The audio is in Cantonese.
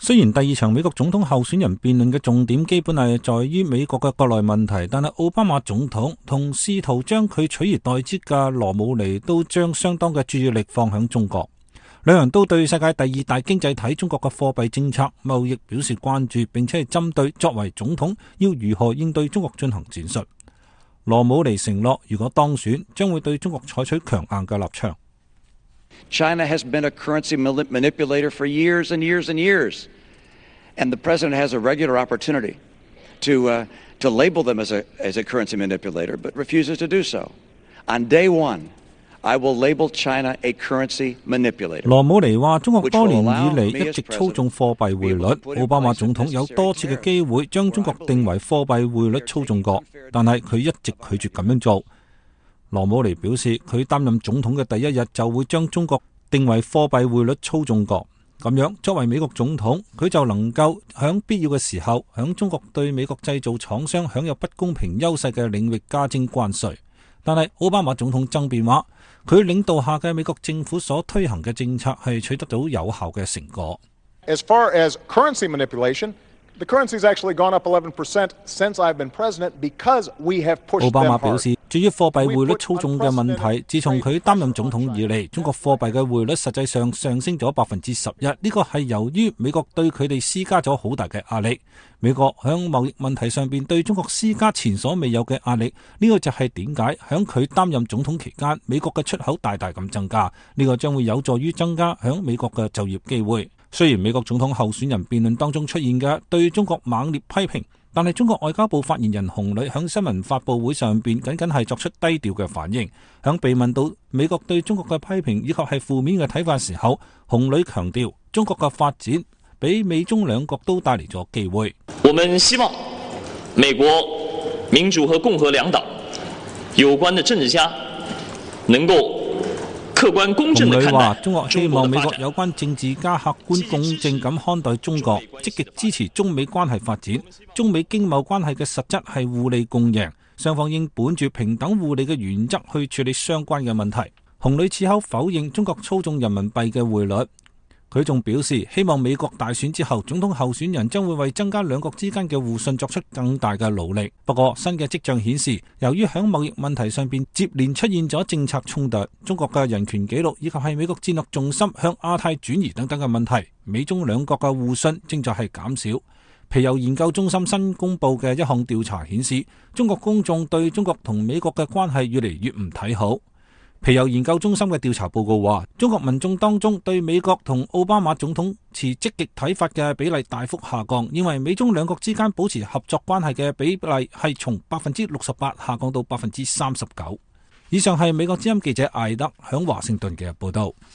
雖然第二場美國總統候選人辯論嘅重點基本係在於美國嘅國內問題，但係奧巴馬總統同試圖將佢取而代之嘅羅姆尼都將相當嘅注意力放響中國。兩人都對世界第二大經濟體中國嘅貨幣政策、貿易表示關注，並且係針對作為總統要如何應對中國進行闡述。羅姆尼承諾，如果當選，將會對中國採取強硬嘅立場。 China has been a currency manipulator for years and years and years, and the president has a regular opportunity to label them as a currency manipulator, but refuses to do so. On day one, I will label China a currency manipulator. 羅姆尼話：中國多年以嚟一直操縱貨幣匯率，奧巴馬總統有多次嘅機會將中國定為貨幣匯率操縱國，但係佢一直拒絕咁樣做。羅姆尼表示，佢擔任總統嘅第一日就會將中國定為貨幣匯率操縱國，咁樣作為美國總統，佢就能夠響必要嘅時候響中國對美國製造廠商享有不公平優勢嘅領域加徵關稅。但係奧巴馬總統爭辯話，佢領導下嘅美國政府所推行嘅政策係取得到有效嘅成果。 As far as currency manipulation, the currency has actually gone up 11% since I've been president because we have pushed them hard. 奧巴馬表示，至於貨幣匯率操縱嘅問題，自從佢擔任總統以嚟，中國貨幣嘅匯率實際上上升咗11%，呢個係由於美國對佢哋施加咗好大嘅壓力。美國響貿易問題上邊對中國施加前所未有嘅壓力，呢個就係點解響佢擔任總統期間，美國嘅出口大大咁增加，呢個將會有助於增加響美國嘅就業機會。雖然美國總統候選人辯論當中出現嘅對中國猛烈批評，但係中國外交部發言人洪磊響新聞發佈會上邊僅僅係作出低調嘅反應。響被問到美國對中國嘅批評以及係負面嘅睇法時候，洪磊強調中國嘅發展俾美中兩國都帶嚟咗機會。 我們希望美國民主和共和兩黨有關的政治家能夠客觀公正地看待。洪磊話：中國希望美國有關政治家客觀公正咁看待中國，積極支持中美關係發展。中美經貿關係嘅實質係互利共贏，雙方應本住平等互利嘅原則去處理相關嘅問題。洪磊此口否認中國操縱人民幣嘅匯率。佢仲表示，希望美國大選之後，總統候選人將會為增加兩國之間嘅互信作出更大嘅努力。不過，新嘅跡象顯示，由於喺貿易問題上邊接連出現咗政策衝突、中國嘅人權紀錄以及係美國戰略重心向亞太轉移等等嘅問題，美中兩國嘅互信正在係減少。皮尤研究中心新公布嘅一項調查顯示，中國公眾對中國同美國嘅關係越嚟越唔睇好。皮尤研究中心嘅調查報告話，中國民眾當中對美國同奧巴馬總統持積極睇法嘅比例大幅下降，認為美中兩國之間保持合作關係嘅比例係從68%下降到39%。以上係美國之音記者艾德響華盛頓嘅報道。